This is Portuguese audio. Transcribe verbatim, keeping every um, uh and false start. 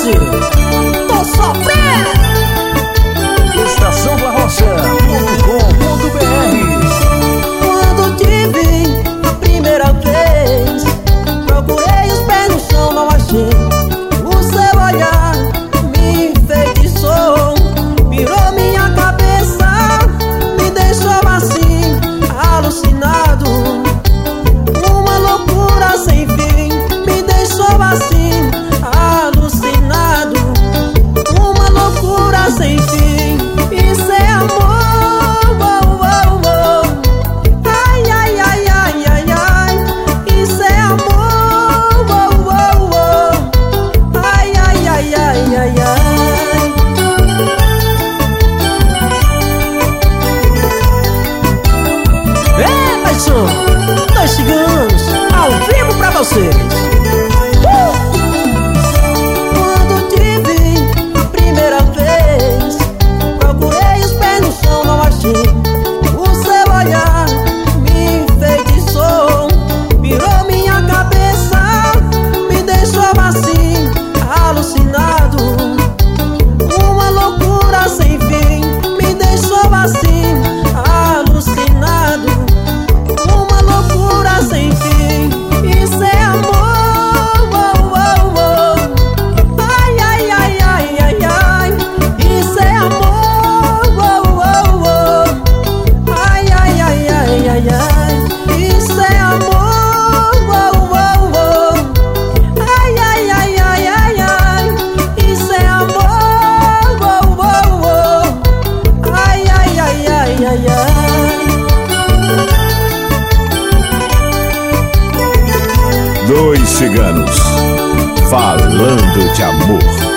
Brasil. Tô sofrendo. estação da roça ponto com ponto b r. Quando te vi a primeira vez, procurei os pés no chão, não achei. O seu olhar me enfeitiçou, virou minha cabeça, me deixou assim, alucinado. Uma loucura sem fim, me deixou assim, alucinado. Uma loucura sem fim, isso é amor, oh, oh, oh. Ai, ai, ai, ai, ai, ai, isso é amor, oh, oh, oh. Ai, ai, ai, ai, ai, ai. É, paixão, nós chegamos ao vivo pra vocês. Quando te vi a primeira vez, procurei os pés no chão, não achei. O seu olhar me enfeitiçou, virou minha cabeça, me deixou assim, alucinado. Uma loucura sem fim, me deixou assim, alucinado. Uma loucura sem fim, isso é amor, oh, oh, oh. Ai, ai, ai, ai, ai, ai, isso é amor, oh, oh, oh. Ai, ai, ai, ai, ai, ai, isso é amor, oh, oh, oh. Ai, ai, ai, ai, ai, ai, isso é amor, oh, oh, oh. Ai, ai, ai, ai, ai, ai. Dois ciganos falando de amor.